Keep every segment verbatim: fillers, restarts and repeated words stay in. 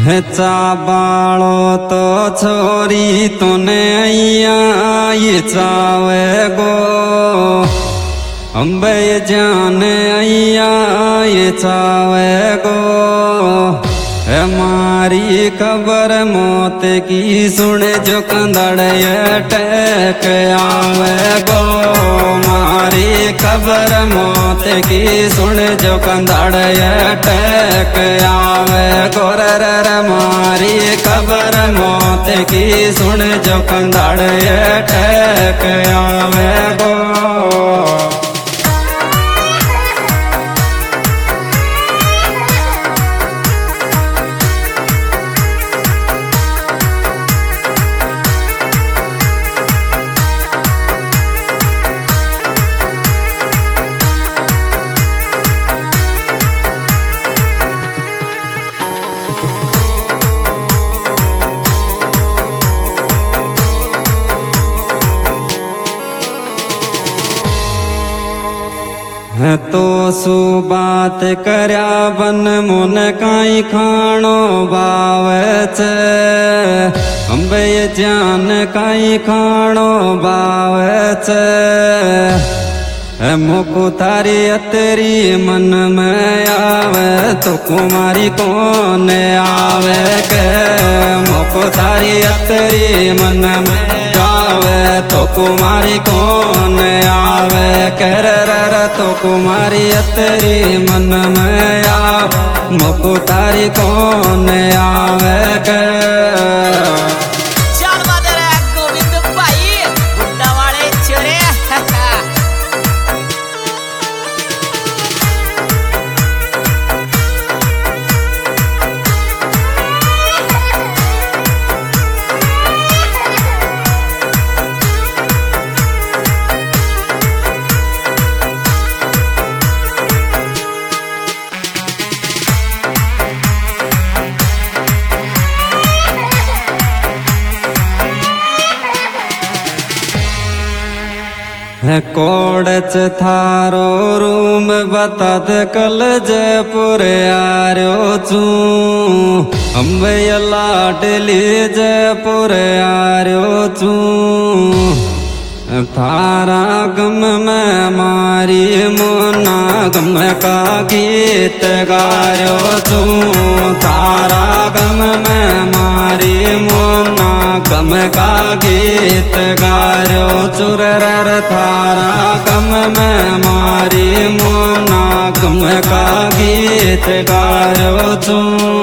है चाबालो तो छोरी तूने अइया ये चावे गो अम्बे जाने अइया ये चावे गो है मारी खबर मौत की सुन जो कंदड़ टेक आवे गो मारी खबर मौत की सुन जो कंदड़ टेक आवे गो रे मारी खबर मौत की सुन जो कंदड़ टेक आवे गो। है तो सु बात करया बन मुन काई खाणो बावे छे अम्बे जान काई खाणो बावे छे है मुकु थारी अतरी मन में आवे तो कुमारी कौन आवे के मुकु थारी अतरी मन में आवे तो कुमारी कौन आवे कर तो कुमारी अतरी मन में आवे मुकु थारी कौन आवे के। है कोड़च थारो रूम बतात कल जयपुर आर्यो चू अम्बे लाडली जयपुर आर्यो चू थारा गम में मारी मोना गम का गीत गायो चू थारा गम में मारी मोना गम का गीत गायो चुर थारा गम में मारी मोना गम का गीत गायो चू।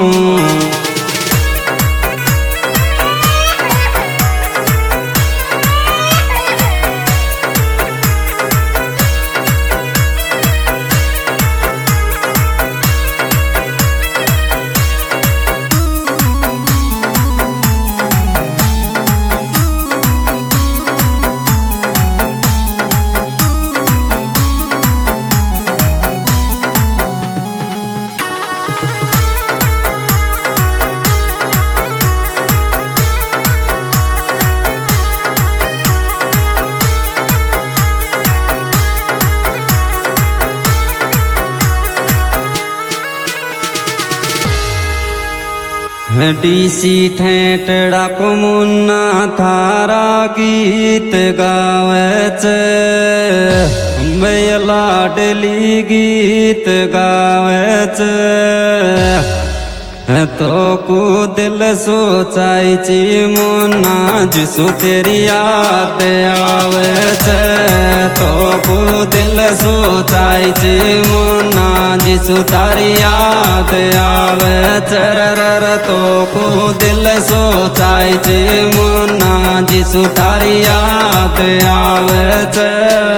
डीसी ठेठड़ा को मुन्ना थारा गीत गावे छे अम्बे लाडली गीत गावे छे तो को दिल सोचाई ची मुन्ना जिसु तेरी याद आवे छे तो को दिल सोचाई ची मुन्ना जिसु तारी याद आवे छे तो को दिल सोचाई ची मुन्ना जिसु तारी याद आवे छे।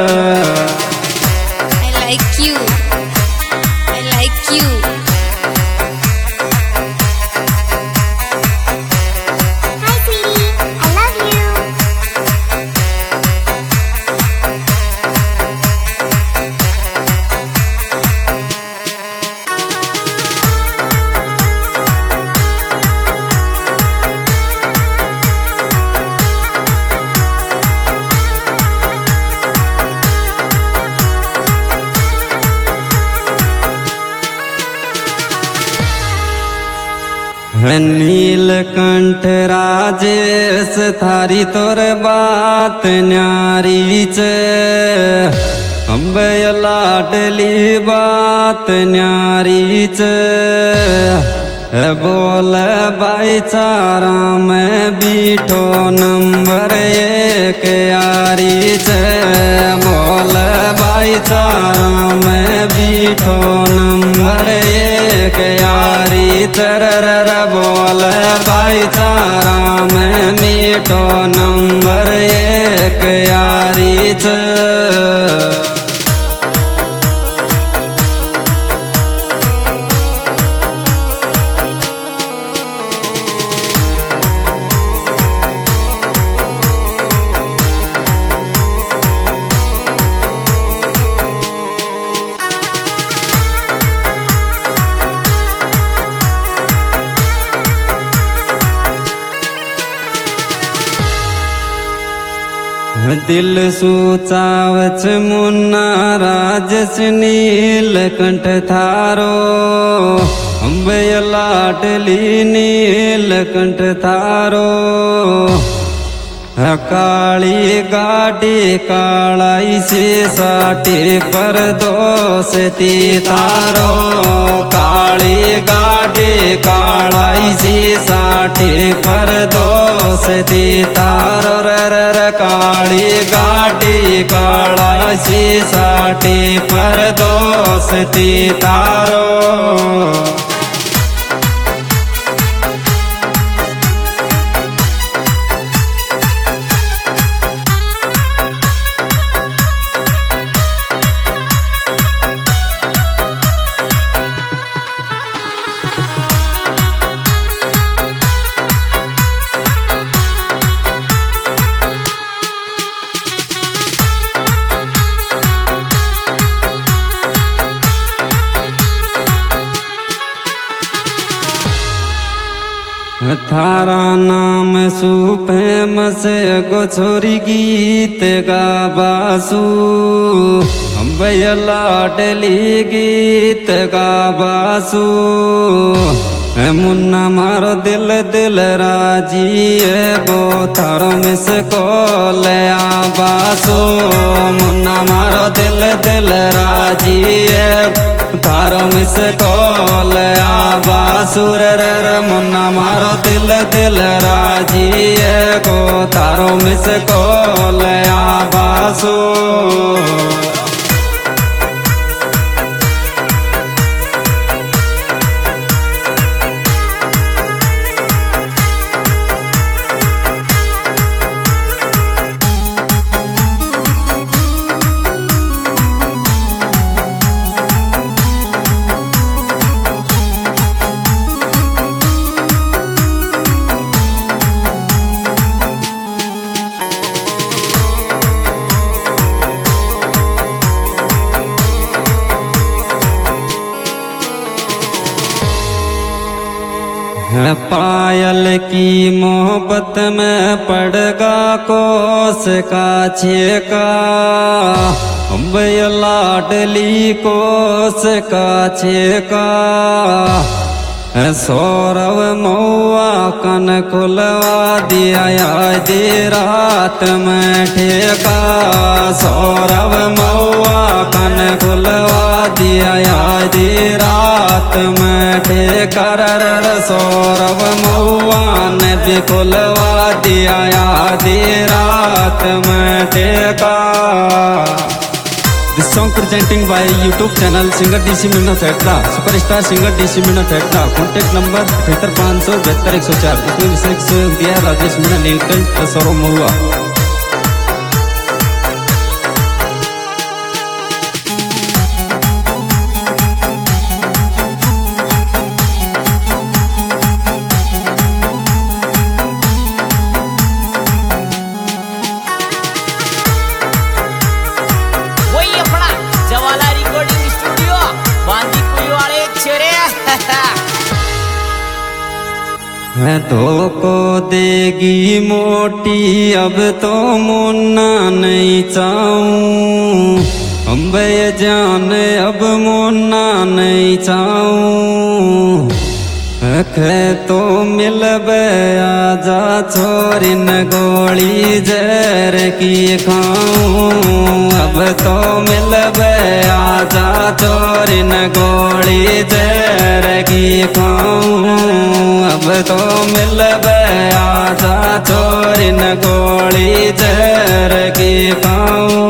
I like you. I like you. Hi sweetie, I love you. नीलकंठ राजेश थारी तोर बात न्यारी चे अम्बे लाडली बात न्यारी चे बोल भाईचारा में बीठो नंबर एक यारी चे बोल भाईचारा में बीठो नंबर एक यारी तरर बोल भाईचारा में मीठो नंबर एक यारी चे दिल सूचावच मुन्ना राजस नीलकंठ थारो अम्बे लाडली नीलकंठ थारो काली गाड़ी कालाई से साटी पर दोस्ती तारो काली गाड़ी कालाई से साटी पर दोस्ती तारो रर काली गाड़ी कालाई से साटी पर दोस्ती तारो थारा नाम सुफेमस गो छोरी गीत गाबासु अम्बे लाडली गीत गाबासु मुन्ना मारो दिल दिल राजी गो थारो मिस को ले आबासु मुन्ना मारो दिल दिल राजी थारो मिस को ले आबासु रे मुन्ना मारो दिल दिल राजी गो थारो मिस को ले आबासु पायल की मोहब्बत में पड़गा कोस का छेका अम्बे लाडली कोस का छेका सौरव मऊआ कन खुलवा दिया आधी रात में ठेका सौरव मऊआ कन खुलवा दिया आधी रात में ठेका सौरव मऊआ ने भी खुलवा दिया आधी रात में ठेका। This song presenting by YouTube channel singer D C Meena Fekta, superstar singer D C Meena Fekta, contact number अठहत्तर पाँच सौ बहत्तर एक सौ चार। इसमें विशेष दिया राजेश मीना नीलकंठ सौरव महुआ। धोखो देगी मोटी अब तो मुन्ना नहीं चाहूं अम्बे जान अब मुन्ना नहीं चाहूं कखे तो मिलबे आजा छोरिन गोली जर की खाऊं। अब तो मिलबे आजा छोरिन गोली जर की खाऊं। अब तो मिलबे आजा छोरिन गोली जर की खाऊं।